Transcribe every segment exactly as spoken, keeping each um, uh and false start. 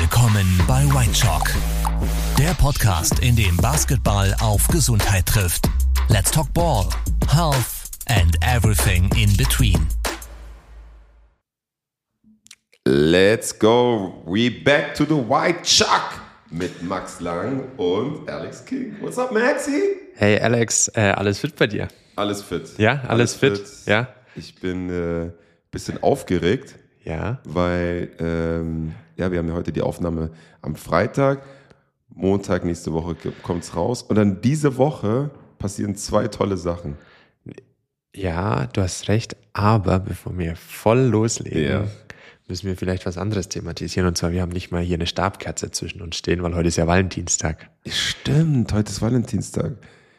Willkommen bei White Chalk, der Podcast, in dem Basketball auf Gesundheit trifft. Let's talk ball, health and everything in between. Let's go. We back to the White Chalk mit Max Lang und Alex King. What's up, Maxi? Hey Alex, äh, alles fit bei dir? Alles fit. Ja, alles, alles fit? fit. Ja. Ich bin ein äh, bisschen aufgeregt. Ja. Weil, ähm, ja, wir haben ja heute die Aufnahme am Freitag. Montag nächste Woche kommt es raus. Und dann diese Woche passieren zwei tolle Sachen. Ja, du hast recht. Aber bevor wir voll loslegen, ja. müssen wir vielleicht was anderes thematisieren. Und zwar, wir haben nicht mal hier eine Stabkerze zwischen uns stehen, weil heute ist ja Valentinstag. Stimmt, heute ist Valentinstag.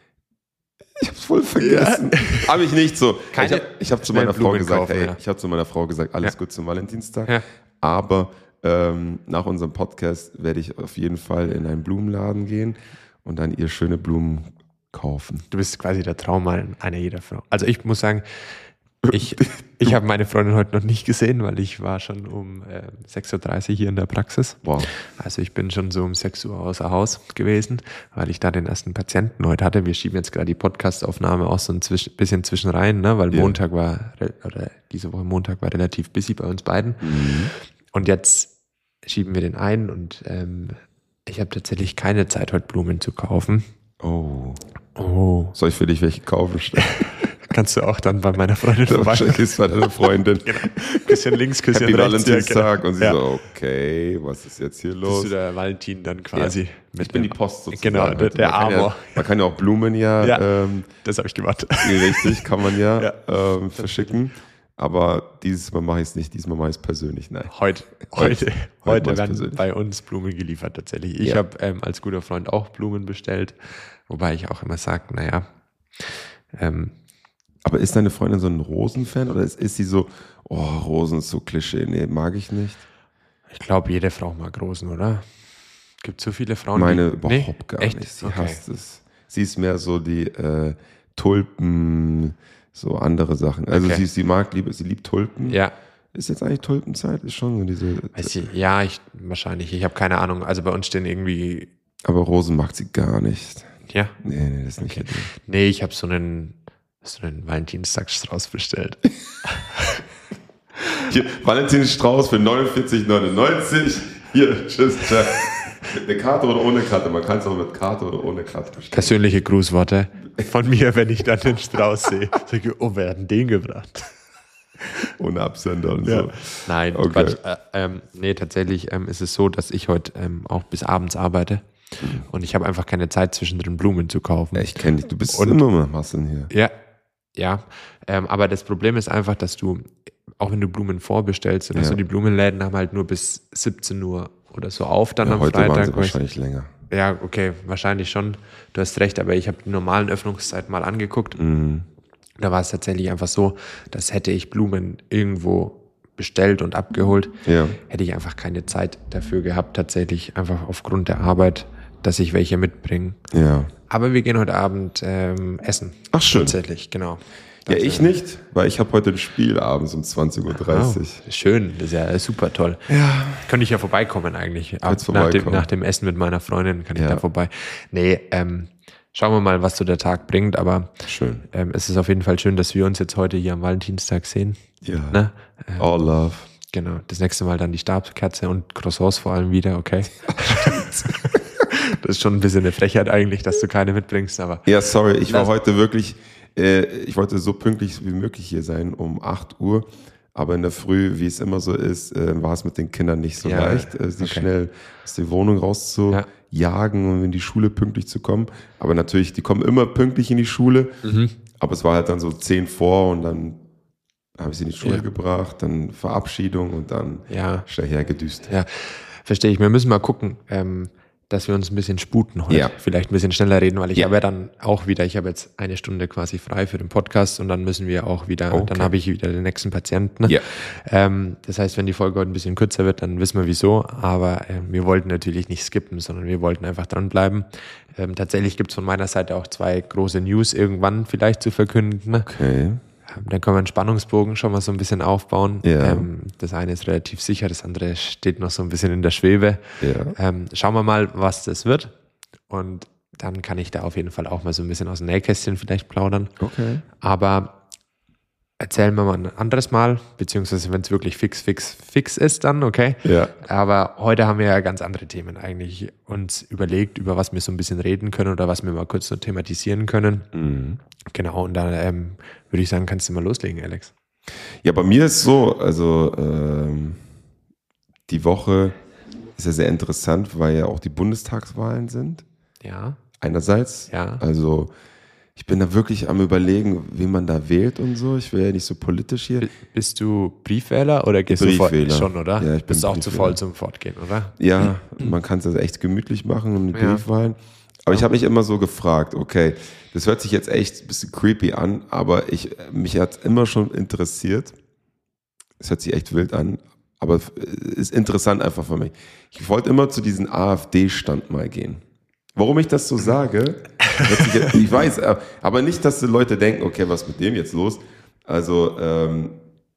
Ich hab's voll vergessen. Ja. Habe ich nicht so. Keine, ich habe ich hab zu meiner Frau gesagt, kaufen, hey, ja. ich habe zu meiner Frau gesagt, alles ja. gut zum Valentinstag. Ja. Aber ähm, nach unserem Podcast werde ich auf jeden Fall in einen Blumenladen gehen und dann ihr schöne Blumen kaufen. Du bist quasi der Traum einer jeder Frau. Also ich muss sagen, ich, ich habe meine Freundin heute noch nicht gesehen, weil ich war schon um äh, sechs Uhr dreißig hier in der Praxis. Wow. Also ich bin schon so um sechs Uhr außer Haus gewesen, weil ich da den ersten Patienten heute hatte. Wir schieben jetzt gerade die Podcast-Aufnahme auch so ein zwisch- bisschen zwischen rein, ne? Weil yeah. Montag war, oder diese Woche Montag war relativ busy bei uns beiden. Mhm. Und jetzt schieben wir den ein und ähm, ich habe tatsächlich keine Zeit, heute Blumen zu kaufen. Oh. Oh. Soll ich für dich welche kaufen? Kannst du auch dann bei meiner Freundin vorbei. Ist bei deiner Freundin. Genau. Küsschen links, Küsschen Happy rechts. Valentinstag. Ja, und sie ja. so, okay, was ist jetzt hier los? Bist du der Valentin dann quasi? Ja. Mit ich bin die Post sozusagen. Genau, der, der man Amor. Kann ja, man kann ja auch Blumen ja, ja ähm, das habe ich gemacht. Richtig, kann man ja, ja. Ähm, verschicken. Aber dieses Mal mache ich es nicht, diesmal mache ich es persönlich. Nein. Heute, heute, heute, heute werden persönlich. bei uns Blumen geliefert tatsächlich. Ich ja. habe ähm, als guter Freund auch Blumen bestellt, wobei ich auch immer sage, naja, ähm, aber ist deine Freundin so ein Rosenfan oder ist, ist sie so, oh, Rosen ist so Klischee, nee, mag ich nicht? Ich glaube, jede Frau mag Rosen, oder? Gibt so viele Frauen, Meine die... überhaupt nee? gar Echt? nicht, sie okay. hasst es. Sie ist mehr so die äh, Tulpen, so andere Sachen. Also okay. sie, sie mag, liebe, sie liebt Tulpen. Ja. Ist jetzt eigentlich Tulpenzeit? Ist schon so diese... Weiß ich, ja, ich, wahrscheinlich. Ich habe keine Ahnung. Also bei uns stehen irgendwie... Aber Rosen mag sie gar nicht. Ja? Nee, nee, das ist nicht. Okay. Nee, ich habe so einen... Hast du einen Valentinstagsstrauß bestellt? Hier, Valentinstrauß für neunundvierzig neunundneunzig. Hier, tschüss, tschüss. Eine Karte oder ohne Karte? Man kann es auch mit Karte oder ohne Karte bestellen. Persönliche Grußworte von mir, wenn ich dann den Strauß sehe. Sag ich, oh, wer hat denn den gebracht? Ohne Absender und ja. so. Nein, okay. Quatsch. Äh, ähm, nee, tatsächlich ähm, ist es so, dass ich heute ähm, auch bis abends arbeite. Mhm. Und ich habe einfach keine Zeit, zwischendrin Blumen zu kaufen. Ja, ich kenne dich, du bist und, immer mal Masseln hier. Ja, ja. Ähm, aber das Problem ist einfach, dass du, auch wenn du Blumen vorbestellst, oder ja. so, die Blumenläden haben halt nur bis siebzehn Uhr oder so auf dann ja, am heute Freitag. Waren sie wahrscheinlich länger. Ja, okay, wahrscheinlich schon. Du hast recht, aber ich habe die normalen Öffnungszeiten mal angeguckt. Mhm. Da war es tatsächlich einfach so, dass hätte ich Blumen irgendwo bestellt und abgeholt, ja. hätte ich einfach keine Zeit dafür gehabt, tatsächlich einfach aufgrund der Arbeit, dass ich welche mitbringe. Ja. Aber wir gehen heute Abend ähm, essen. Ach schön. Tatsächlich, genau. Ja, ich nicht, weil ich habe heute ein Spiel abends um zwanzig Uhr dreißig. Oh, schön, das ist ja super toll. Ja. Könnte ich ja vorbeikommen eigentlich. Ab, vorbeikommen. Nach, dem, nach dem Essen mit meiner Freundin kann ich ja. da vorbei. Nee, ähm, schauen wir mal, was so der Tag bringt. Aber schön. Ähm, es ist auf jeden Fall schön, dass wir uns jetzt heute hier am Valentinstag sehen. Ja, ne? ähm, all love. Genau, das nächste Mal dann die Stabkerze und Croissants vor allem wieder, okay? Das ist schon ein bisschen eine Frechheit eigentlich, dass du keine mitbringst, aber... Ja, sorry, ich war heute wirklich, äh, ich wollte so pünktlich wie möglich hier sein, um acht Uhr, aber in der Früh, wie es immer so ist, äh, war es mit den Kindern nicht so ja, leicht, äh, sie okay. schnell aus der Wohnung rauszujagen ja. und in die Schule pünktlich zu kommen. Aber natürlich, die kommen immer pünktlich in die Schule, mhm. aber es war halt dann so zehn vor und dann habe ich sie in die Schule ja. gebracht, dann Verabschiedung und dann ja. schnell hergedüst. Ja, verstehe ich. Wir müssen mal gucken, ähm, dass wir uns ein bisschen sputen heute. Ja. Vielleicht ein bisschen schneller reden, weil ich ja. habe ja dann auch wieder, ich habe jetzt eine Stunde quasi frei für den Podcast und dann müssen wir auch wieder, okay. dann habe ich wieder den nächsten Patienten. Ja. Ähm, das heißt, wenn die Folge heute ein bisschen kürzer wird, dann wissen wir wieso, aber äh, wir wollten natürlich nicht skippen, sondern wir wollten einfach dranbleiben. Ähm, tatsächlich gibt es von meiner Seite auch zwei große News irgendwann vielleicht zu verkünden. Okay. Ähm, dann können wir einen Spannungsbogen schon mal so ein bisschen aufbauen. Ja. Ähm, das eine ist relativ sicher, das andere steht noch so ein bisschen in der Schwebe. Ja. Ähm, schauen wir mal, was das wird. Und dann kann ich da auf jeden Fall auch mal so ein bisschen aus dem Nähkästchen vielleicht plaudern. Okay. Aber erzählen wir mal ein anderes Mal, beziehungsweise wenn es wirklich fix, fix, fix ist dann, okay? Ja. Aber heute haben wir ja ganz andere Themen eigentlich uns überlegt, über was wir so ein bisschen reden können oder was wir mal kurz so thematisieren können. Mhm. Genau, und da ähm, würde ich sagen, kannst du mal loslegen, Alex. Ja, bei mir ist so, also ähm, die Woche ist ja sehr interessant, weil ja auch die Bundestagswahlen sind. Ja. Einerseits. Ja. Also ich bin da wirklich am Überlegen, wen man da wählt und so. Ich will ja nicht so politisch hier. Bist du Briefwähler oder gehst Briefwähler. du schon, oder? Ja, ich bin Bist du auch Briefwähler. zu faul zum Fortgehen, oder? Ja, man kann es also echt gemütlich machen um die Ja. Briefwahlen. Aber ich habe mich immer so gefragt, okay, das hört sich jetzt echt ein bisschen creepy an, aber ich, mich hat es immer schon interessiert. Es hört sich echt wild an, aber es ist interessant einfach für mich. Ich wollte immer zu diesem AfD-Stand mal gehen. Warum ich das so sage, ich weiß, aber nicht, dass die Leute denken, okay, was ist mit dem jetzt los? Also, ähm,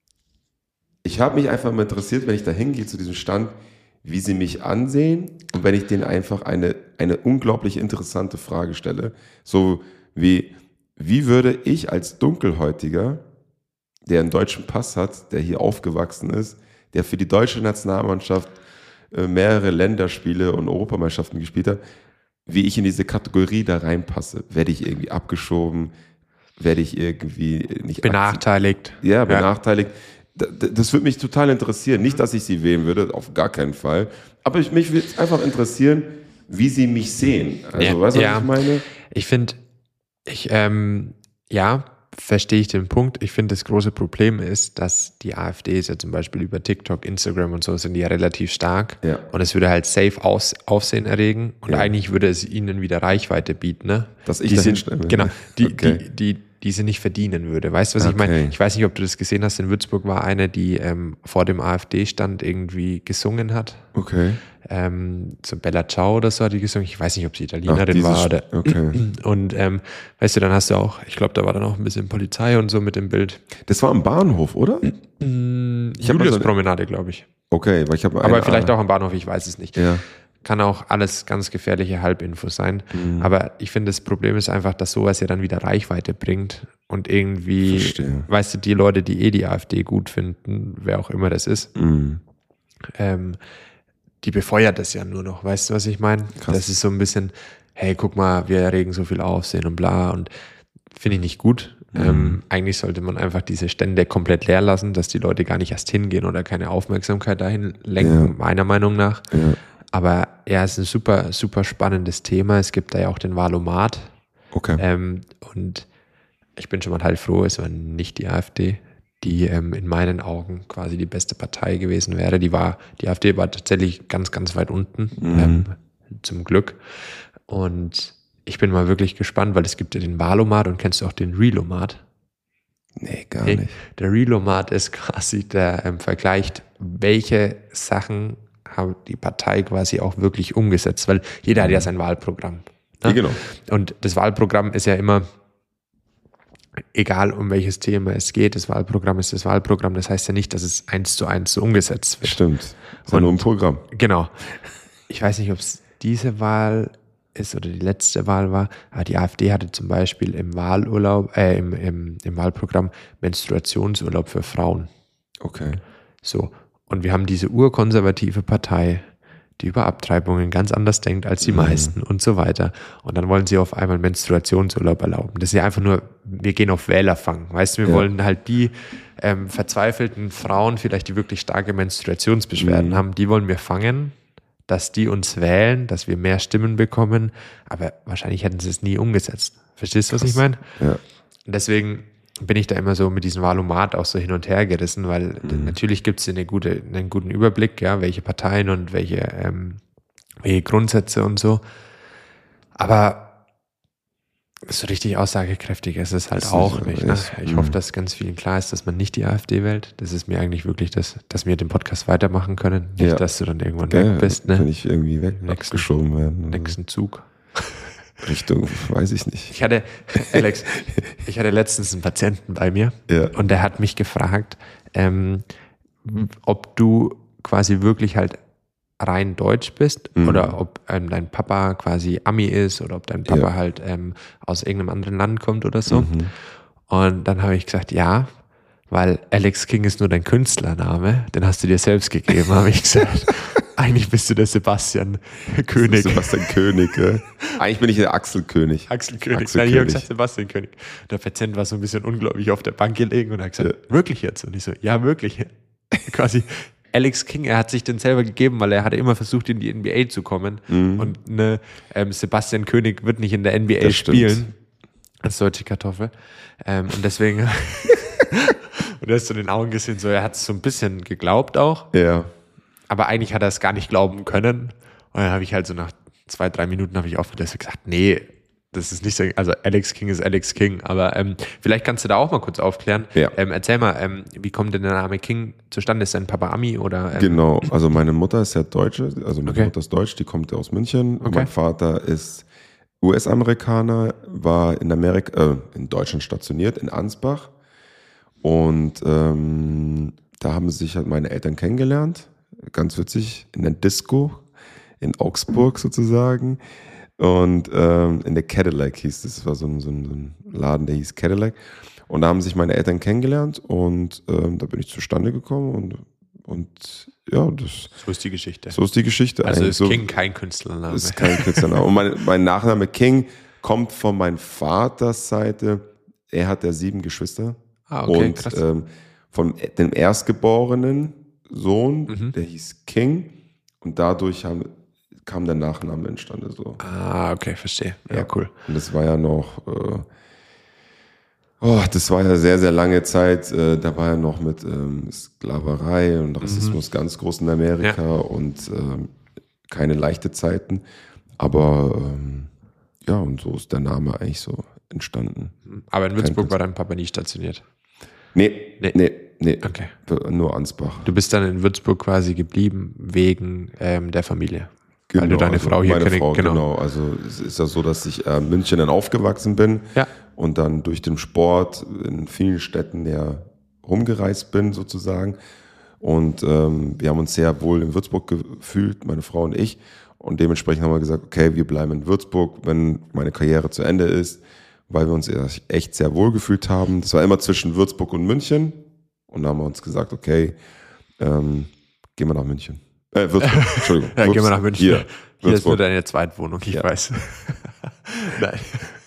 ich habe mich einfach mal interessiert, wenn ich da hingehe zu diesem Stand, wie sie mich ansehen und wenn ich denen einfach eine, eine unglaublich interessante Frage stelle, so wie, wie würde ich als Dunkelhäutiger, der einen deutschen Pass hat, der hier aufgewachsen ist, der für die deutsche Nationalmannschaft äh, mehrere Länderspiele und Europameisterschaften gespielt hat, wie ich in diese Kategorie da reinpasse. Werde ich irgendwie abgeschoben? Werde ich irgendwie nicht benachteiligt? Ja, benachteiligt. Ja. Das würde mich total interessieren. Nicht, dass ich sie wählen würde, auf gar keinen Fall. Aber ich, mich würde einfach interessieren, wie sie mich sehen. Also, ja, weißt du, ja. was ich meine? Ich finde, ich, ähm, ja, verstehe ich den Punkt. Ich finde, das große Problem ist, dass die AfD ist ja zum Beispiel über TikTok, Instagram und so sind die ja relativ stark. Ja. Und es würde halt safe aus, Aufsehen erregen. Und Ja. eigentlich würde es ihnen wieder Reichweite bieten, ne? Dass ich die da sind, hinstelle. Genau, die, Okay. die, die, die sie nicht verdienen würde. Weißt du, was Okay. ich meine? Ich weiß nicht, ob du das gesehen hast. In Würzburg war eine, die ähm, vor dem AfD-Stand irgendwie gesungen hat. Okay. Ähm, so Bella Ciao oder so hat die gesungen. Ich weiß nicht, ob sie Ach, Italienerin dieses- war oder. Okay. Und ähm, weißt du, dann hast du auch, ich glaube, da war dann auch ein bisschen Polizei und so mit dem Bild. Das war am Bahnhof, oder? Ich hab mal so eine- Julius-Promenade, glaube ich. Okay, weil ich habe Aber vielleicht auch am Bahnhof, ich weiß es nicht. Ja. Kann auch alles ganz gefährliche Halbinfos sein. Mhm. Aber ich finde, das Problem ist einfach, dass sowas ja dann wieder Reichweite bringt und irgendwie, Verstehe. weißt du, die Leute, die eh die AfD gut finden, wer auch immer das ist, Mhm. ähm, die befeuert das ja nur noch. Weißt du, was ich meine? Krass. Das ist so ein bisschen, hey, guck mal, wir erregen so viel Aufsehen und bla. Und finde ich nicht gut. Mhm. Ähm, eigentlich sollte man einfach diese Stände komplett leer lassen, dass die Leute gar nicht erst hingehen oder keine Aufmerksamkeit dahin lenken, Ja. meiner Meinung nach. Ja. Aber ja, es ist ein super, super spannendes Thema. Es gibt da ja auch den Wahlomat. Okay. Ähm, und ich bin schon mal halt froh, es war nicht die AfD, die ähm, in meinen Augen quasi die beste Partei gewesen wäre. Die war, die AfD war tatsächlich ganz, ganz weit unten, Mhm. ähm, zum Glück. Und ich bin mal wirklich gespannt, weil es gibt ja den Wahlomat und kennst du auch den Relomat? Nee, gar Nee. nicht. Der Relomat ist quasi der ähm, vergleicht, welche Sachen hat die Partei quasi auch wirklich umgesetzt, weil jeder hat ja sein Wahlprogramm. Ja, genau. Und das Wahlprogramm ist ja immer, egal um welches Thema es geht, das Wahlprogramm ist das Wahlprogramm. Das heißt ja nicht, dass es eins zu eins so umgesetzt wird. Stimmt. Das ist ja nur ein Programm. Genau. Ich weiß nicht, ob es diese Wahl ist oder die letzte Wahl war, aber die AfD hatte zum Beispiel im Wahlurlaub, äh, im, im, im Wahlprogramm Menstruationsurlaub für Frauen. Okay. So. Und wir haben diese urkonservative Partei, die über Abtreibungen ganz anders denkt als die Mhm. meisten und so weiter. Und dann wollen sie auf einmal Menstruationsurlaub erlauben. Das ist ja einfach nur, wir gehen auf Wählerfang. Weißt du, wir Ja. wollen halt die ähm, verzweifelten Frauen, vielleicht die wirklich starke Menstruationsbeschwerden Mhm. haben, die wollen wir fangen, dass die uns wählen, dass wir mehr Stimmen bekommen. Aber wahrscheinlich hätten sie es nie umgesetzt. Verstehst du, was ich meine? Ja. Und deswegen bin ich da immer so mit diesem Wahlomat auch so hin und her gerissen, weil Mhm. natürlich gibt es eine gute, einen guten Überblick, ja, welche Parteien und welche, ähm, welche Grundsätze und so. Aber so richtig aussagekräftig ist es halt Das auch ist- nicht. Ne? ist- Ich mhm. hoffe, dass ganz vielen klar ist, dass man nicht die AfD wählt. Das ist mir eigentlich wirklich das, dass wir den Podcast weitermachen können. Nicht, Ja. dass du dann irgendwann Geil, weg bist, ne? Wenn ich irgendwie weg Im nächsten- abgeschoben werden. Im nächsten Zug. Richtung, weiß ich nicht. Ich hatte, Alex, ich hatte letztens einen Patienten bei mir ja. und der hat mich gefragt, ähm, ob du quasi wirklich halt rein deutsch bist mhm. oder ob ähm, dein Papa quasi Ami ist oder ob dein Papa ja. halt ähm, aus irgendeinem anderen Land kommt oder so. Mhm. Und dann habe ich gesagt, ja, weil Alex King ist nur dein Künstlername, den hast du dir selbst gegeben, habe ich gesagt. Eigentlich bist du der Sebastian König. Sebastian König, ja. Eigentlich bin ich der Axel König. Axel König. Axel Nein, ich habe gesagt Sebastian König. Der Patient war so ein bisschen ungläubig auf der Bank gelegen und hat gesagt, ja. wirklich jetzt? Und ich so, ja, wirklich. Quasi Alex King, er hat sich den selber gegeben, weil er hatte immer versucht, in die N B A zu kommen. Mhm. Und ne, ähm, Sebastian König wird nicht in der N B A das spielen. Stimmt. Als deutsche Kartoffel. Ähm, und deswegen, und du hast so in den Augen gesehen, so, er hat es so ein bisschen geglaubt auch. Ja. Aber eigentlich hat er es gar nicht glauben können. Und dann habe ich halt so nach zwei, drei Minuten habe ich aufgelöst und gesagt, nee, das ist nicht so, also Alex King ist Alex King. Aber ähm, vielleicht kannst du da auch mal kurz aufklären. Ja. Ähm, erzähl mal, ähm, wie kommt denn der Name King zustande? Ist dein Papa Ami oder? Ähm? Genau, also meine Mutter ist ja Deutsche, also meine okay. Mutter ist deutsch, die kommt aus München. Okay. Und mein Vater ist U S-Amerikaner, war in Amerika, äh, in Deutschland stationiert, in Ansbach. Und ähm, da haben sich halt meine Eltern kennengelernt. Ganz witzig, in der Disco in Augsburg sozusagen. Und ähm, in der Cadillac hieß das, das war so ein, so, ein, so ein Laden, der hieß Cadillac. Und da haben sich meine Eltern kennengelernt und ähm, da bin ich zustande gekommen und, und ja, das. So ist die Geschichte. So ist die Geschichte. Also ist so, King kein Künstlername. Ist kein Künstlername. Und mein, mein Nachname King kommt von meinem Vaters Seite. Er hat ja sieben Geschwister. Ah, okay, und krass. Ähm, von dem erstgeborenen Sohn, Mhm. der hieß King. Und dadurch haben, kam der Nachname entstanden. So. Ah, okay, verstehe. Ja, Ja, cool. Und das war ja noch, äh, oh, das war ja sehr, sehr lange Zeit. Äh, da war ja noch mit ähm, Sklaverei und Rassismus Mhm. ganz groß in Amerika Ja. und ähm, keine leichte Zeiten. Aber ähm, ja, und so ist der Name eigentlich so entstanden. Aber in Kein Würzburg war Künstler. dein Papa nie stationiert. Nee, Nee. nee, nee, Okay. nur Ansbach. Du bist dann in Würzburg quasi geblieben wegen ähm, der Familie. Weil du deine also Frau hier meine kenn- Frau, genau. genau. Also es ist ja so, dass ich äh, in München dann aufgewachsen bin Ja. und dann durch den Sport in vielen Städten ja rumgereist bin sozusagen. Und ähm, wir haben uns sehr wohl in Würzburg gefühlt, meine Frau und ich. Und dementsprechend haben wir gesagt, okay, wir bleiben in Würzburg, wenn meine Karriere zu Ende ist, weil wir uns echt sehr wohl gefühlt haben. Das war immer zwischen Würzburg und München. Und dann haben wir uns gesagt, okay, ähm, gehen wir nach München. Äh, Würzburg, Entschuldigung. Ja, gehen wir nach München. Hier, Hier ist nur Würzburg. deine Zweitwohnung, ich Ja. weiß. Nein.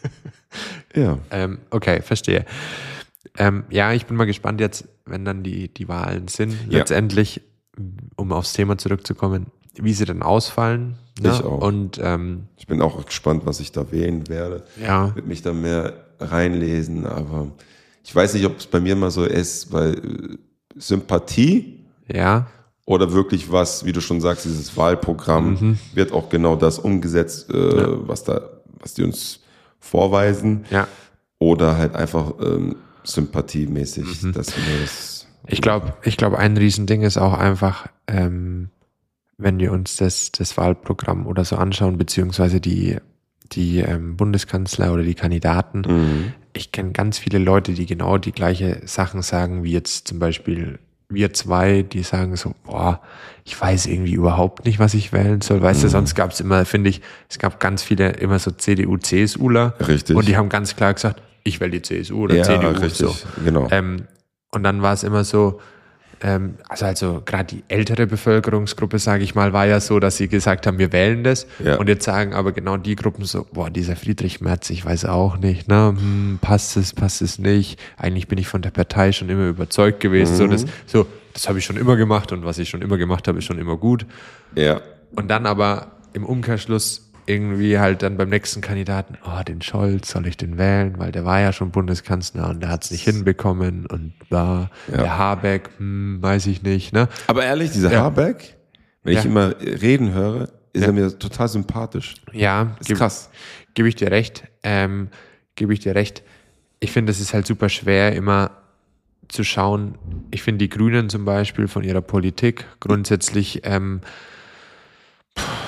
Ja. Ähm, okay, verstehe. Ähm, ja, ich bin mal gespannt jetzt, wenn dann die, die Wahlen sind, Ja. letztendlich, um aufs Thema zurückzukommen, wie sie dann ausfallen. Ne? Ich auch. Und ähm, Ich bin auch gespannt, was ich da wählen werde. ja, Ich würde mich da mehr reinlesen, aber ich weiß nicht, ob es bei mir mal so ist, weil äh, Sympathie ja, oder wirklich was, wie du schon sagst, dieses Wahlprogramm Mhm. wird auch genau das umgesetzt, äh, Ja. was da, was die uns vorweisen, ja. oder halt einfach ähm, sympathiemäßig, Mhm. dass wir das. Ich glaube, ich glaube, ein Riesending ist auch einfach, ähm, wenn wir uns das, das Wahlprogramm oder so anschauen, beziehungsweise die, die ähm, Bundeskanzler oder die Kandidaten. Mhm. Ich kenne ganz viele Leute, die genau die gleiche Sachen sagen, wie jetzt zum Beispiel wir zwei, die sagen so, boah, ich weiß irgendwie überhaupt nicht, was ich wählen soll. Weißt du, sonst gab es immer, finde ich, es gab ganz viele immer so C D U, C S Uler. Richtig. Und die haben ganz klar gesagt, ich wähle die C S U oder Ja, C D U. richtig, So. genau. Ähm, und dann war es immer so, ähm, also, also gerade die ältere Bevölkerungsgruppe, sage ich mal, war ja so, dass sie gesagt haben, wir wählen das. Ja. Und jetzt sagen aber genau die Gruppen so, boah, dieser Friedrich Merz, ich weiß auch nicht, ne, hm, passt es, passt es nicht. Eigentlich bin ich von der Partei schon immer überzeugt gewesen. Mhm. So, das, so, das habe ich schon immer gemacht und was ich schon immer gemacht habe, ist schon immer gut. Ja. Und dann aber im Umkehrschluss irgendwie halt dann beim nächsten Kandidaten, oh, den Scholz, soll ich den wählen? Weil der war ja schon Bundeskanzler und der hat es nicht hinbekommen und da, Ja. der Habeck, hm, weiß ich nicht, ne? Aber ehrlich, dieser Ja. Habeck, wenn Ja. ich immer reden höre, ist Ja. er mir total sympathisch. Ja, Ist geb- krass. Gebe ich dir recht, ähm, gebe ich dir recht. Ich finde, es ist halt super schwer, immer zu schauen. Ich finde die Grünen zum Beispiel von ihrer Politik grundsätzlich ähm,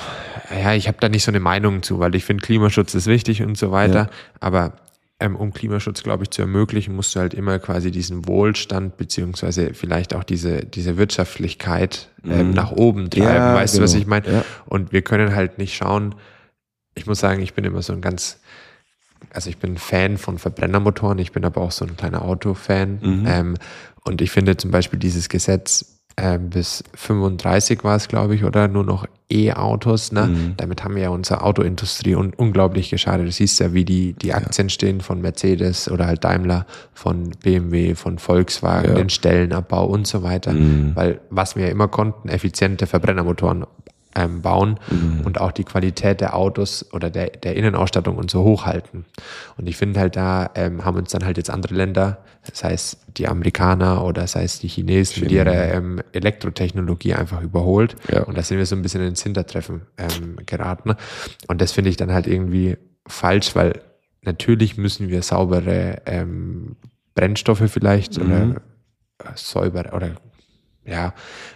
Ja, ich habe da nicht so eine Meinung zu, weil ich finde, Klimaschutz ist wichtig und so weiter, ja. aber ähm, um Klimaschutz, glaube ich, zu ermöglichen, musst du halt immer quasi diesen Wohlstand beziehungsweise vielleicht auch diese, diese Wirtschaftlichkeit ähm, mhm. nach oben treiben, ja, weißt genau. du, was ich meine? Ja. Und wir können halt nicht schauen, ich muss sagen, ich bin immer so ein ganz, also ich bin Fan von Verbrennermotoren, ich bin aber auch so ein kleiner Autofan mhm. ähm, und ich finde zum Beispiel dieses Gesetz, bis fünfunddreißig war es, glaube ich, oder nur noch E-Autos. Ne? Mhm. Damit haben wir ja unsere Autoindustrie un- unglaublich geschadet. Du siehst ja, wie die, die Aktien ja. stehen von Mercedes oder halt Daimler, von B M W, von Volkswagen, ja. den Stellenabbau und so weiter. Mhm. Weil was wir ja immer konnten, effiziente Verbrennermotoren ähm, bauen mhm. und auch die Qualität der Autos oder der, der Innenausstattung und so hochhalten. Und ich finde halt, da ähm, haben uns dann halt jetzt andere Länder, das heißt die Amerikaner oder das heißt die Chinesen China. mit ihrer ähm, Elektrotechnologie einfach überholt. Ja. Und da sind wir so ein bisschen ins Hintertreffen ähm, geraten. Und das finde ich dann halt irgendwie falsch, weil natürlich müssen wir saubere ähm, Brennstoffe vielleicht mhm. oder äh, säubere oder ja,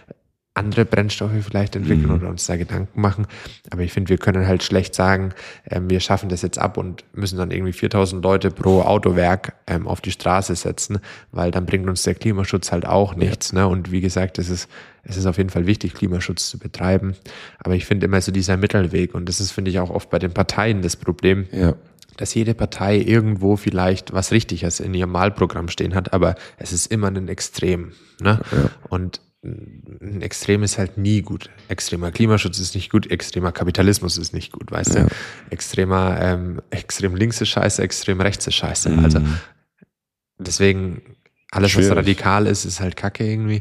andere Brennstoffe vielleicht entwickeln mhm. oder uns da Gedanken machen. Aber ich finde, wir können halt schlecht sagen, ähm, wir schaffen das jetzt ab und müssen dann irgendwie viertausend Leute pro Autowerk ähm, auf die Straße setzen, weil dann bringt uns der Klimaschutz halt auch nichts. Ja. Ne? Und wie gesagt, es ist, es ist auf jeden Fall wichtig, Klimaschutz zu betreiben. Aber ich finde immer so dieser Mittelweg, und das ist, finde ich, auch oft bei den Parteien das Problem, ja. dass jede Partei irgendwo vielleicht was Richtiges in ihrem Wahlprogramm stehen hat, aber es ist immer ein Extrem. Ne? Ja. Und ein Extrem ist halt nie gut. Extremer Klimaschutz ist nicht gut, extremer Kapitalismus ist nicht gut, weißt ja. du? Extremer, ähm, extrem links ist scheiße, extrem rechts ist scheiße. Mhm. Also deswegen, alles, Schwierig. was radikal ist, ist halt Kacke irgendwie.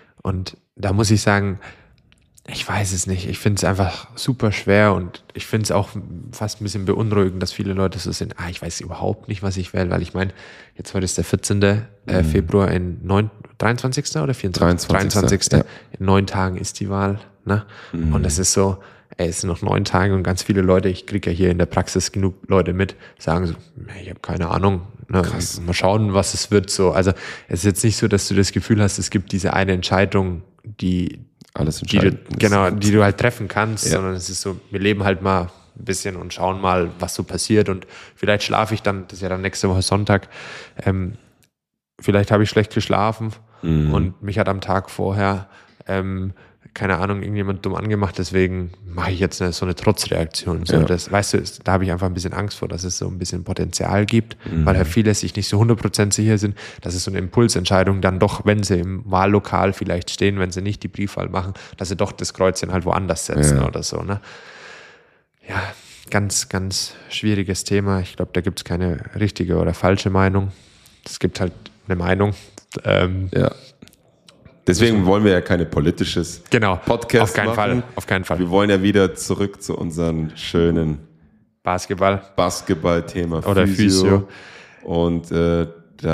Und da muss ich sagen, ich weiß es nicht. Ich finde es einfach super schwer und ich finde es auch fast ein bisschen beunruhigend, dass viele Leute so sind, ah, ich weiß überhaupt nicht, was ich wähle, weil ich meine, jetzt heute ist der vierzehnten Mhm. Februar, in neun, dreiundzwanzigsten oder vierundzwanzigsten dreiundzwanzigsten Ja. In neun Tagen ist die Wahl. Ne? Mhm. Und das ist so, ey, es sind noch neun Tage und ganz viele Leute, ich kriege ja hier in der Praxis genug Leute mit, sagen so, ich habe keine Ahnung, ne? Mal schauen, was es wird. So. Also es ist jetzt nicht so, dass du das Gefühl hast, es gibt diese eine Entscheidung, die alles die du, genau, die du halt treffen kannst, ja. sondern es ist so, wir leben halt mal ein bisschen und schauen mal, was so passiert und vielleicht schlafe ich dann, das ist ja dann nächste Woche Sonntag, ähm, vielleicht habe ich schlecht geschlafen mhm. und mich hat am Tag vorher, ähm, keine Ahnung, irgendjemand dumm angemacht, deswegen mache ich jetzt eine, so eine Trotzreaktion. So, ja. das, weißt du, da habe ich einfach ein bisschen Angst vor, dass es so ein bisschen Potenzial gibt, mhm. weil ja viele sich nicht so hundert Prozent sicher sind, dass es so eine Impulsentscheidung dann doch, wenn sie im Wahllokal vielleicht stehen, wenn sie nicht die Briefwahl machen, dass sie doch das Kreuzchen halt woanders setzen ja. oder so. Ne? Ja, ganz, ganz schwieriges Thema. Ich glaube, da gibt es keine richtige oder falsche Meinung. Es gibt halt eine Meinung. Ähm, ja. Deswegen wollen wir ja keine politisches genau, Podcast auf keinen machen. Fall, auf keinen Fall. Wir wollen ja wieder zurück zu unserem schönen Basketball. Basketball-Thema oder Physio. Physio. Und äh,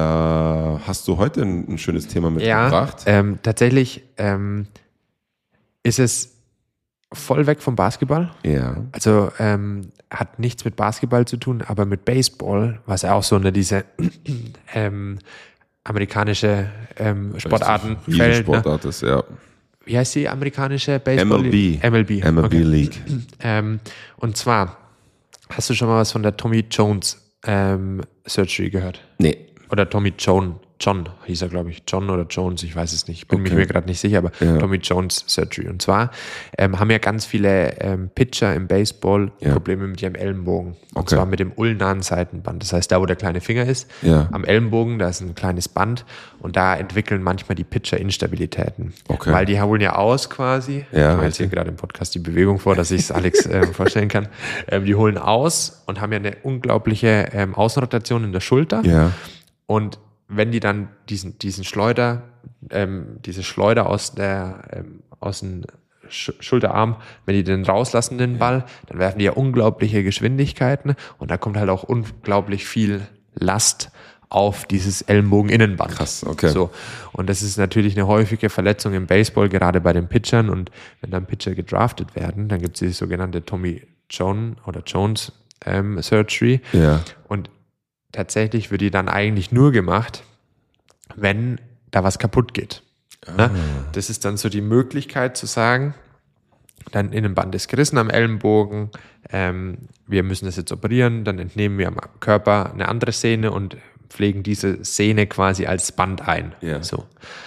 da hast du heute ein, ein schönes Thema mitgebracht. Ja, ähm, tatsächlich ähm, ist es voll weg vom Basketball. Ja. Also ähm, hat nichts mit Basketball zu tun, aber mit Baseball, was ja auch so eine diese ähm, amerikanische ähm, Sportarten fällt. Sportart ist, ja. Wie heißt die amerikanische Baseball? M L B. M L B, M L B okay. League. Ähm, und zwar, hast du schon mal was von der Tommy Jones ähm, Surgery gehört? Nee. Oder Tommy John, John hieß er, glaube ich. John oder Jones, ich weiß es nicht. Bin okay. mir gerade nicht sicher, aber ja. Tommy Jones Surgery. Und zwar ähm, haben ja ganz viele ähm, Pitcher im Baseball ja. Probleme mit ihrem Ellenbogen. Und okay. zwar mit dem ulnaren Seitenband. Das heißt, da wo der kleine Finger ist, ja. am Ellenbogen, da ist ein kleines Band und da entwickeln manchmal die Pitcher Instabilitäten. Okay. Weil die holen ja aus quasi. Ja, ich mache jetzt hier gerade im Podcast die Bewegung vor, dass ich es Alex äh, vorstellen kann. Ähm, die holen aus und haben ja eine unglaubliche ähm, Außenrotation in der Schulter. Ja. Und wenn die dann diesen, diesen Schleuder, ähm, diese Schleuder aus der, ähm, aus dem Sch- Schulterarm, wenn die den rauslassen, den Ball, dann werfen die ja unglaubliche Geschwindigkeiten und da kommt halt auch unglaublich viel Last auf dieses Ellenbogeninnenband. Krass, okay. So. Und das ist natürlich eine häufige Verletzung im Baseball, gerade bei den Pitchern. Und wenn dann Pitcher gedraftet werden, dann gibt es die sogenannte Tommy John oder Jones ähm, Surgery. Ja. Und tatsächlich wird die dann eigentlich nur gemacht, wenn da was kaputt geht. Ah. Ne? Das ist dann so die Möglichkeit zu sagen, Dein Innenband ist gerissen am Ellenbogen, ähm, wir müssen das jetzt operieren, dann entnehmen wir am Körper eine andere Sehne und pflegen diese Sehne quasi als Band ein. Ja. So.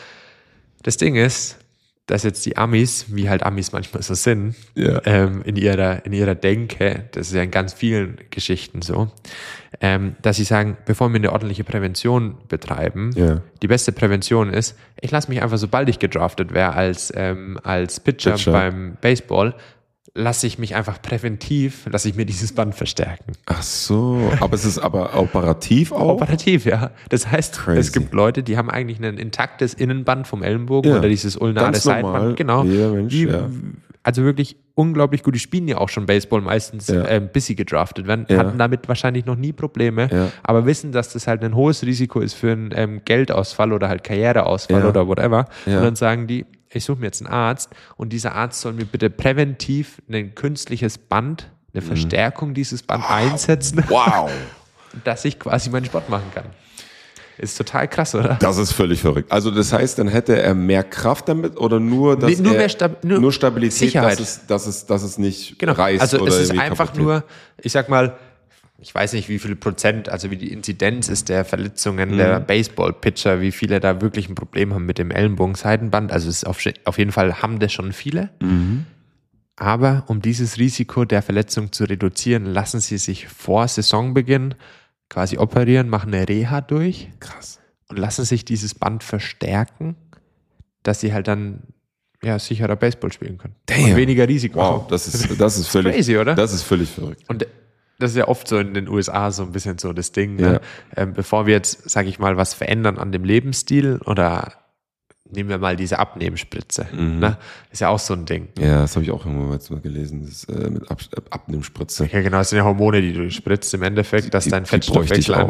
Das Ding ist, dass jetzt die Amis, wie halt Amis manchmal so sind, ja. ähm, in ihrer, in ihrer Denke, das ist ja in ganz vielen Geschichten so, ähm, dass sie sagen, bevor wir eine ordentliche Prävention betreiben, ja. die beste Prävention ist, ich lasse mich einfach, sobald ich gedraftet wäre als, ähm, als Pitcher, Pitcher beim Baseball, lasse ich mich einfach präventiv, lasse ich mir dieses Band verstärken. Ach so, aber es ist aber operativ auch? Operativ, ja. Das heißt, Crazy. Es gibt Leute, die haben eigentlich ein intaktes Innenband vom Ellenbogen ja. oder dieses ulnare Seitenband. Genau. Jeder Mensch, die, ja. Also wirklich unglaublich gut. Die spielen ja auch schon Baseball meistens, ja. äh, bis sie gedraftet werden. Ja. Hatten damit wahrscheinlich noch nie Probleme, ja. aber wissen, dass das halt ein hohes Risiko ist für einen ähm, Geldausfall oder halt Karriereausfall ja. oder whatever. Ja. Und dann sagen die, ich suche mir jetzt einen Arzt und dieser Arzt soll mir bitte präventiv ein künstliches Band, eine mhm. Verstärkung dieses Band wow. einsetzen, wow. dass ich quasi meinen Sport machen kann. Ist total krass, oder? Das ist völlig verrückt. Also das heißt, dann hätte er mehr Kraft damit oder nur, dass nee, nur, er, mehr Stab- nur, nur Stabilität, Sicherheit. dass es, dass es, dass es nicht genau. reißt also oder es ist einfach kaputt nur, ich sag mal, ich weiß nicht, wie viel Prozent, also wie die Inzidenz ist der Verletzungen mhm. der Baseball-Pitcher, wie viele da wirklich ein Problem haben mit dem Ellenbogen-Seitenband. Also es ist auf, auf jeden Fall haben das schon viele. Mhm. Aber um dieses Risiko der Verletzung zu reduzieren, lassen sie sich vor Saisonbeginn quasi operieren, machen eine Reha durch. Krass. Und lassen sich dieses Band verstärken, dass sie halt dann ja, sicherer Baseball spielen können. Damn. Und weniger Risiko wow, haben. das ist, das ist völlig crazy, oder? Das ist völlig verrückt. Und das ist ja oft so in den U S A so ein bisschen so das Ding. Ja. Ne? Ähm, bevor wir jetzt, sage ich mal, was verändern an dem Lebensstil oder nehmen wir mal diese Abnehmspritze. Mhm. Ne? Ist ja auch so ein Ding. Ja, das habe ich auch irgendwo mal gelesen, das, äh, mit Ab- Abnehmspritze. Ja, genau, das sind ja Hormone, die du spritzt im Endeffekt, dass die, dein die Fettstoffwechsel auch.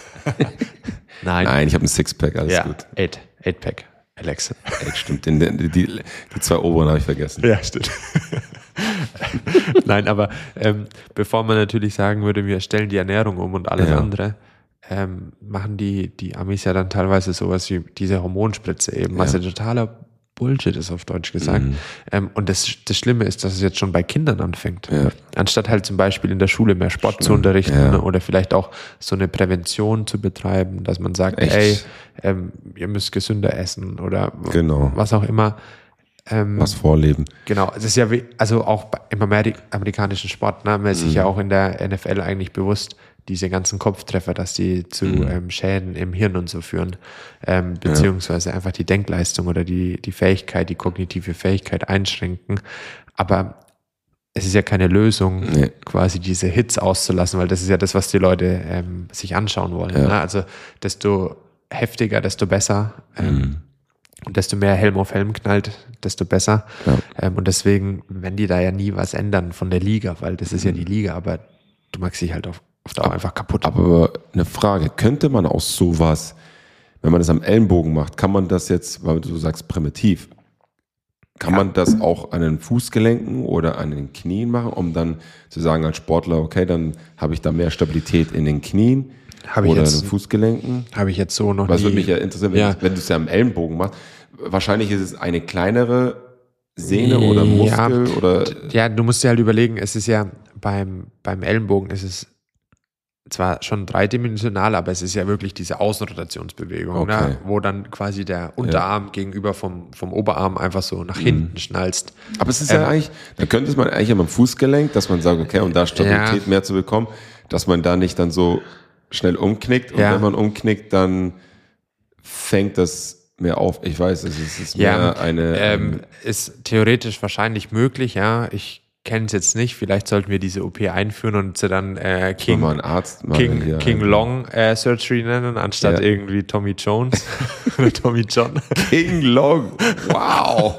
Nein. Nein, ich habe ein Sixpack, alles ja, gut. Eight, Eight-Pack, Alexa. Ey, stimmt, den, die, die, die zwei oberen habe ich vergessen. Ja, stimmt. Nein, aber ähm, bevor man natürlich sagen würde, wir stellen die Ernährung um und alles ja. andere, ähm, machen die, die Amis ja dann teilweise sowas wie diese Hormonspritze eben, ja. was ja totaler Bullshit ist auf Deutsch gesagt. Mhm. Ähm, und das, das Schlimme ist, dass es jetzt schon bei Kindern anfängt. Ja. Anstatt halt zum Beispiel in der Schule mehr Sport Stimmt. zu unterrichten ja. oder vielleicht auch so eine Prävention zu betreiben, dass man sagt, Echt? ey, ähm, ihr müsst gesünder essen oder genau. was auch immer. Ähm, was vorleben. Genau, es ist ja wie, also auch im Ameri- amerikanischen Sport, ne, man ist sich Mhm. ja auch in der N F L eigentlich bewusst, diese ganzen Kopftreffer, dass die zu Mhm. ähm, Schäden im Hirn und so führen, ähm, beziehungsweise ja. einfach die Denkleistung oder die, die Fähigkeit, die kognitive Fähigkeit einschränken. Aber es ist ja keine Lösung, nee. quasi diese Hits auszulassen, weil das ist ja das, was die Leute ähm, sich anschauen wollen. Ja. Ne? Also desto heftiger, desto besser. Ähm, Mhm. Und desto mehr Helm auf Helm knallt, desto besser. Ja. Ähm, und deswegen, wenn die da ja nie was ändern von der Liga, weil das ist Mhm. ja die Liga, aber du machst dich halt auf, auf Dauer aber, einfach kaputt. Aber eine Frage, könnte man aus sowas, wenn man das am Ellenbogen macht, kann man das jetzt, weil du sagst primitiv, kann Ja. man das auch an den Fußgelenken oder an den Knien machen, um dann zu sagen als Sportler, okay, dann habe ich da mehr Stabilität in den Knien Habe ich oder in jetzt- den Fußgelenken? Habe ich jetzt so noch Was nie. würde mich ja interessieren, wenn, Ja. du- wenn du es ja am Ellenbogen machst. Wahrscheinlich ist es eine kleinere Sehne oder Muskel ja, oder. Ja, du musst dir halt überlegen, es ist ja beim, beim Ellenbogen ist es zwar schon dreidimensional, aber es ist ja wirklich diese Außenrotationsbewegung, Okay. ne, wo dann quasi der Unterarm gegenüber vom, vom Oberarm einfach so nach hinten Mhm. schnallst. Aber es ist Ähm, ja eigentlich, da könnte es man eigentlich am Fußgelenk, dass man sagt, okay, um da Stabilität Ja. mehr zu bekommen, dass man da nicht dann so schnell umknickt. Und Ja. wenn man umknickt, dann fängt das mehr auf. Ich weiß, es ist, es ist mehr Ja, eine. ähm, ist theoretisch wahrscheinlich möglich, ja. Ich kenne es jetzt nicht. Vielleicht sollten wir diese O P einführen und sie dann äh, King, mal einen Arzt mal King, hier King ein- Long äh, Surgery nennen, anstatt Ja. irgendwie Tommy Jones oder Tommy John. King Long. Wow.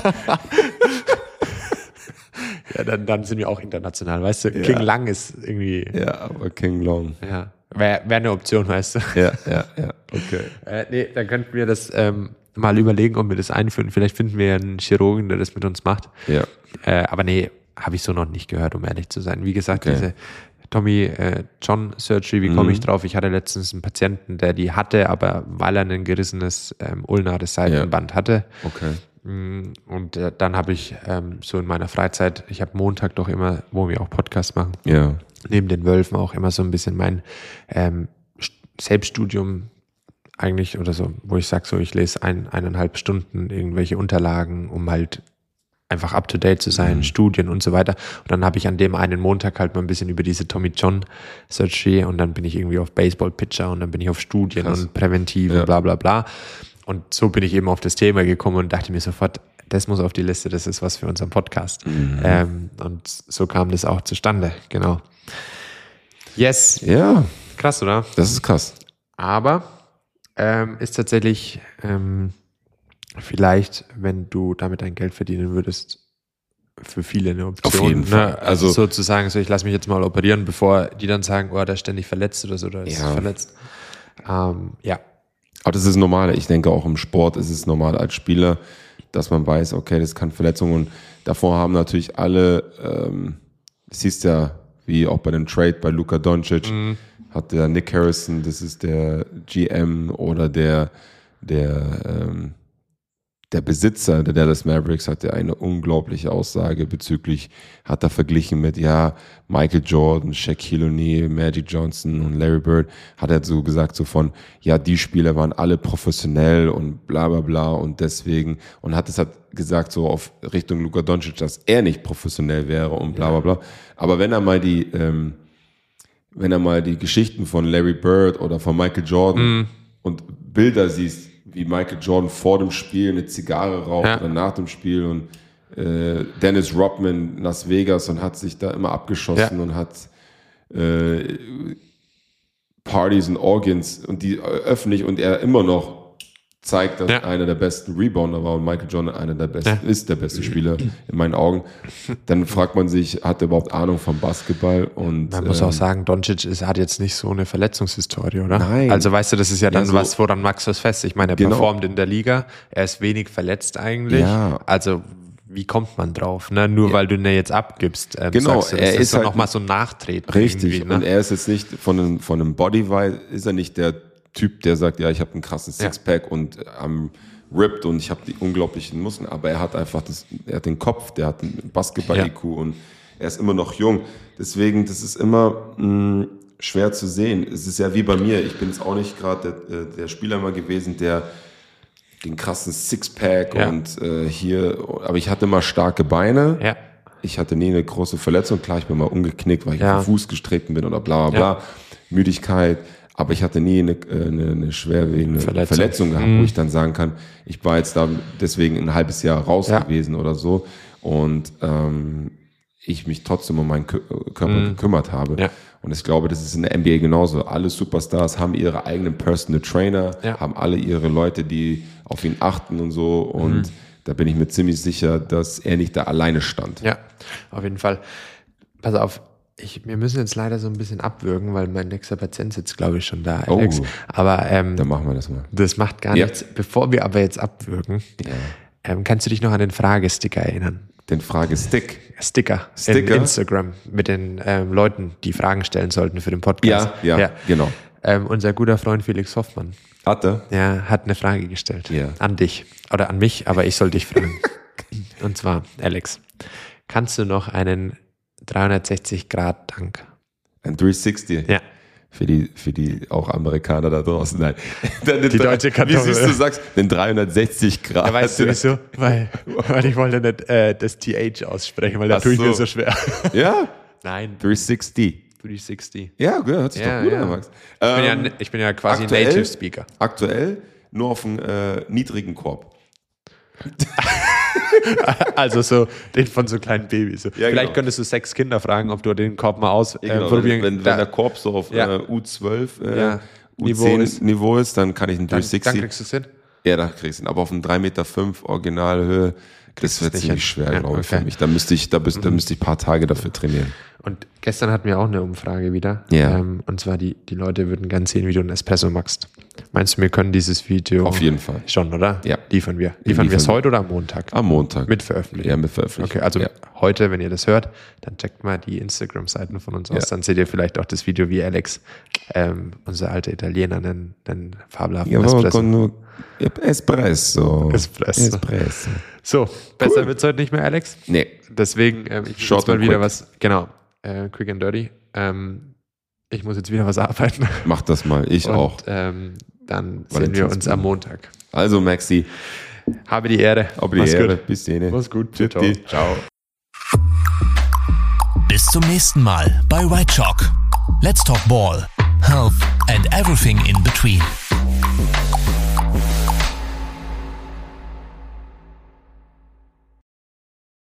Ja, dann, dann sind wir auch international, weißt du? Ja. King Lang ist irgendwie, Ja, aber King Long. ja, wäre wär eine Option, weißt du? Ja, ja, ja. Okay. Äh, nee, dann könnten wir das ähm, mal überlegen, ob wir das einführen. Vielleicht finden wir ja einen Chirurgen, der das mit uns macht. Ja. Äh, aber nee, habe ich so noch nicht gehört, um ehrlich zu sein. Wie gesagt, Okay. diese Tommy äh, John Surgery, wie komme Mhm. ich drauf? Ich hatte letztens einen Patienten, der die hatte, aber weil er ein gerissenes ähm, ulnares Seitenband hatte, Okay. Und äh, dann habe ich ähm, so in meiner Freizeit, ich habe Montag doch immer, wo wir auch Podcasts machen, ja. neben den Wölfen auch immer so ein bisschen mein ähm, Selbststudium eigentlich oder so, wo ich sage so, ich lese ein, eineinhalb Stunden irgendwelche Unterlagen, um halt einfach up to date zu sein, mhm. Studien und so weiter. Und dann habe ich an dem einen Montag halt mal ein bisschen über diese Tommy John Surgery und dann bin ich irgendwie auf Baseball Pitcher und dann bin ich auf Studien Krass. und Präventive, ja. bla bla bla. Und so bin ich eben auf das Thema gekommen und dachte mir sofort, das muss auf die Liste, das ist was für unseren Podcast. Mhm. Ähm, und so kam das auch zustande, genau. Yes. Ja. Krass, oder? Das ist krass. Aber ähm, ist tatsächlich ähm, vielleicht, wenn du damit dein Geld verdienen würdest, für viele eine Option. Auf jeden ne? Fall. Also sozusagen, so ich lasse mich jetzt mal operieren, bevor die dann sagen, oh, der ist ständig verletzt oder so, oder ist ja. verletzt. Ähm, ja. Aber das ist normal. Ich denke, auch im Sport ist es normal als Spieler, dass man weiß, okay, das kann Verletzungen. Und davor haben natürlich alle, ähm, siehst ja, wie auch bei dem Trade bei Luka Doncic, mhm. hat der Nick Harrison, das ist der G M oder der, der, ähm, der Besitzer der Dallas Mavericks, hatte eine unglaubliche Aussage bezüglich, hat er verglichen mit, ja, Michael Jordan, Shaquille O'Neal, Magic Johnson und Larry Bird, hat er so gesagt, so von, ja, die Spieler waren alle professionell und bla bla bla und deswegen, und hat es halt gesagt, so auf Richtung Luka Doncic, dass er nicht professionell wäre und bla bla bla. Aber wenn er mal die, ähm, wenn er mal die Geschichten von Larry Bird oder von Michael Jordan mm. und Bilder siehst, wie Michael Jordan vor dem Spiel eine Zigarre raucht ja. oder nach dem Spiel und äh, Dennis Rodman in Las Vegas und hat sich da immer abgeschossen ja. und hat äh, Partys und Organs und die öffentlich und er immer noch zeigt, dass ja. einer der besten Rebounder war und Michael Jordan einer der besten ja. ist der beste Spieler in meinen Augen. Dann fragt man sich, hat er überhaupt Ahnung vom Basketball? Und man muss ähm, auch sagen, Doncic ist, hat jetzt nicht so eine Verletzungshistorie, oder? Nein. Also weißt du, das ist ja dann ja, so, was, woran magst du es fest? Ich meine, er genau. performt in der Liga, er ist wenig verletzt eigentlich. Ja. Also wie kommt man drauf? Ne? Nur ja. weil du ihn jetzt abgibst, ähm, genau. sagst du, das er ist, ist so halt nochmal so ein Nachtreten. Richtig. Ne? Und er ist jetzt nicht von einem, von einem Body-Wise, ist er nicht der Typ, der sagt, ja, ich habe einen krassen Sixpack ja. und am ripped und ich habe die unglaublichen Muskeln, aber er hat einfach das, er hat den Kopf, der hat einen Basketball-I Q ja. und er ist immer noch jung. Deswegen, das ist immer mh, schwer zu sehen. Es ist ja wie bei mir, ich bin jetzt auch nicht gerade der, der Spieler mal gewesen, der den krassen Sixpack ja. und äh, hier, aber ich hatte mal starke Beine. Ja. Ich hatte nie eine große Verletzung. Klar, ich bin mal umgeknickt, weil ich ja. auf den Fuß gestritten bin oder bla bla bla. Ja. Müdigkeit. Aber ich hatte nie eine, eine, eine schwerwiegende Verletzung, Verletzung gehabt, mhm. wo ich dann sagen kann, ich war jetzt da deswegen ein halbes Jahr raus ja. gewesen oder so und ähm, ich mich trotzdem um meinen Körper mhm. gekümmert habe. Ja. Und ich glaube, das ist in der N B A genauso. Alle Superstars haben ihre eigenen Personal Trainer, ja. haben alle ihre Leute, die auf ihn achten und so. Und mhm. da bin ich mir ziemlich sicher, dass er nicht da alleine stand. Ja, auf jeden Fall. Pass auf. Ich, wir müssen jetzt leider so ein bisschen abwürgen, weil mein nächster Patient sitzt, glaube ich, schon da, Alex. Oh, aber ähm, dann machen wir das mal. Das macht gar ja. nichts. Bevor wir aber jetzt abwürgen, ja. ähm, kannst du dich noch an den Fragesticker erinnern? Den Fragestick? Sticker. Sticker? In Instagram mit den ähm, Leuten, die Fragen stellen sollten für den Podcast. Ja, ja, ja. genau. Ähm, unser guter Freund Felix Hoffmann. Hat er? Ja, hat eine Frage gestellt. Ja. An dich. Oder an mich, aber ich soll dich fragen. Und zwar, Alex, kannst du noch einen dreihundertsechzig Grad Tank. Ein dreihundertsechzig? Ja. Für die, für die auch Amerikaner da draußen. Nein. Den, die deutsche Kartoffel. Wie süß du sagst, den dreihundertsechzig Grad. Ja, weißt du wieso? Weil, weil ich wollte nicht äh, das T H aussprechen, weil da tue ich mir so schwer. Ja? Nein. dreihundertsechzig. dreihundertsechzig. Ja, gut, hört sich ja, doch gut ja. an, Max. Ich, ähm, bin ja, ich bin ja quasi aktuell, Native Speaker. Aktuell nur auf einem äh, niedrigen Korb. Also so den von so kleinen Babys. So. Ja, Vielleicht genau. könntest du sechs Kinder fragen, ob du den Korb mal ausprobieren äh, genau. Wenn, wenn, wenn der Korb so auf ja. äh, U zwölf, äh, ja. U zehn Niveau ist. Niveau ist, dann kann ich einen dreihundertsechzig. Dann, dann kriegst du es hin? Ja, da kriegst du ihn. Aber auf einem drei Komma fünf Meter Originalhöhe, das wird ziemlich schwer, ja, glaube ich, okay. für mich. Da müsste ich, da, müsste, da müsste ich ein paar Tage dafür trainieren. Und Gestern hatten wir auch eine Umfrage wieder. Ja. Ähm, und zwar, die, die Leute würden gern sehen, wie du einen Espresso machst. Meinst du, wir können dieses Video... Auf jeden Fall. Schon, oder? Ja. Liefern wir. Liefern wir es heute oder am Montag? Am Montag. Mit Veröffentlichung? Ja, mit Veröffentlichung. Okay, also ja. heute, wenn ihr das hört, dann checkt mal die Instagram-Seiten von uns aus. Ja. Dann seht ihr vielleicht auch das Video, wie Alex, ähm, unser alter Italiener, einen, einen fabelhaften ja, Espresso. Nur Espresso. Espresso. Espresso. So, besser cool. Wird's heute nicht mehr, Alex? Nee. Deswegen, ähm, ich muss jetzt mal wieder quick. was... Genau. Äh, quick and dirty. Ähm, ich muss jetzt wieder was arbeiten. Mach das mal, ich Und, auch. Ähm, dann sehen wir uns am Montag. Also Maxi. Habe die Ehre. Habe die Mach's Ehre. Gut. Bis denen. Mach's gut. Ciao. Ciao. Bis zum nächsten Mal bei Right Talk. Let's talk ball, health and everything in between.